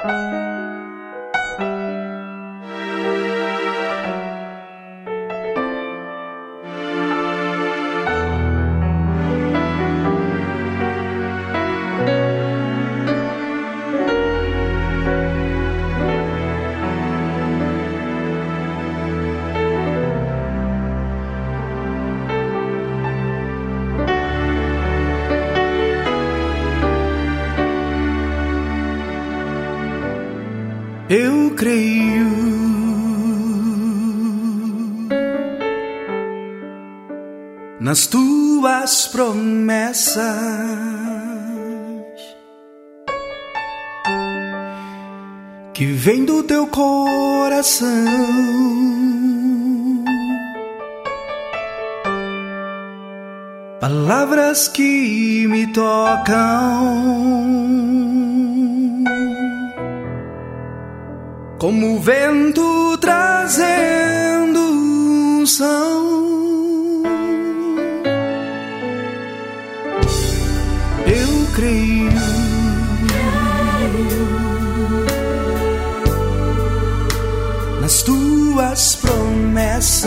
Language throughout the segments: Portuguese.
Eu creio nas tuas promessas, que vem do teu coração, palavras que me tocam como o vento trazendo unção. Eu creio nas tuas promessas,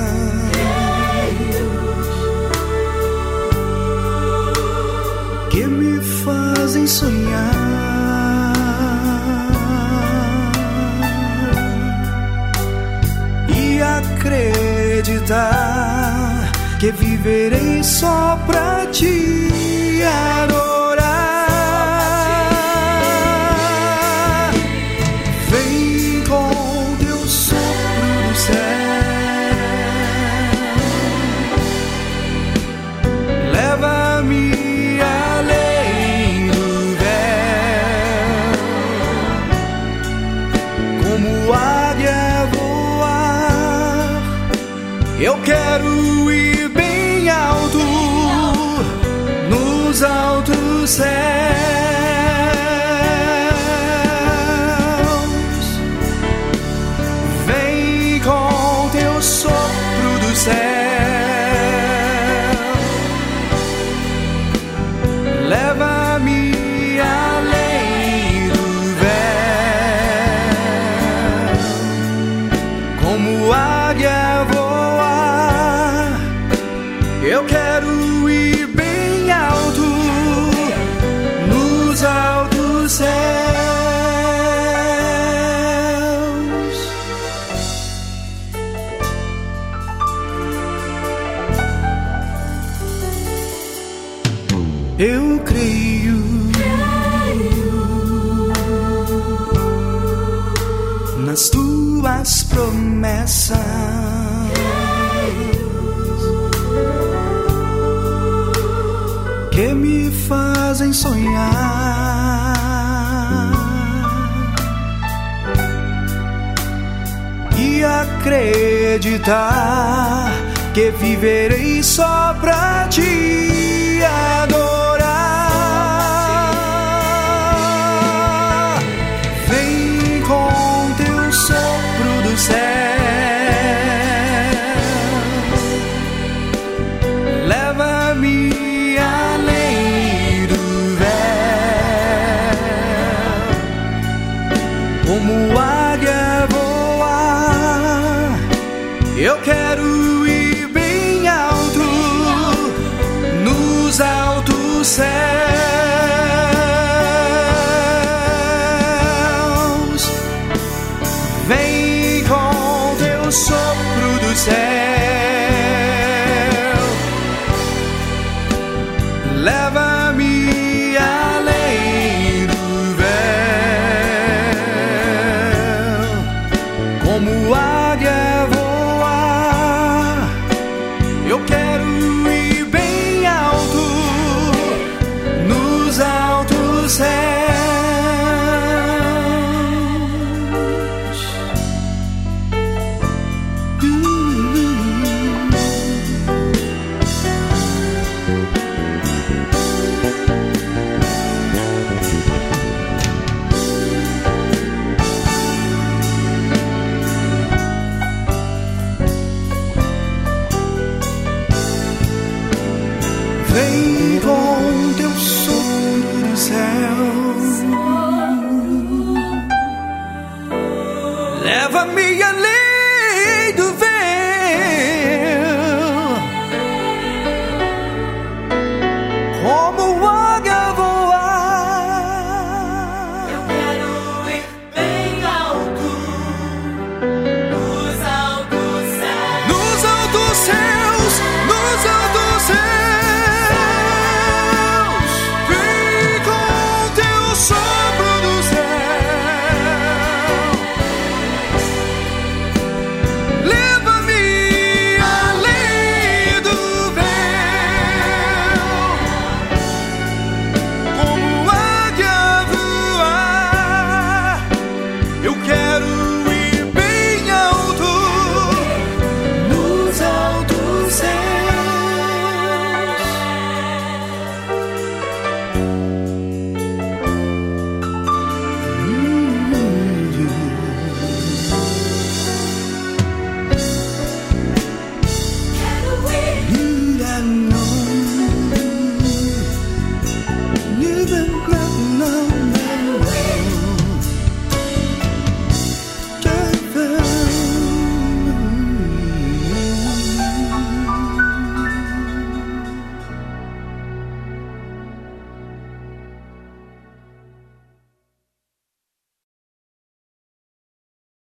que me fazem sonhar e acreditar que viverei só pra te adorar. Vem com teu sopro do céu, leva-me além do véu, como águia voar. Eu quero ir bem alto nos altos céus. Vem com teu sopro do céu, leva-me além do véu, como águia voar. Eu quero ir bem alto nos altos céus. Eu creio nas tuas promessas, que me fazem sonhar e acreditar que viverei só pra te adorar. Vem com teu sopro do céu, leva-me além do véu, como águia voar. Eu quero ir bem alto nos altos céus. Vem com teu sopro do céu, leva-me além do véu, como águia voar. leva-me além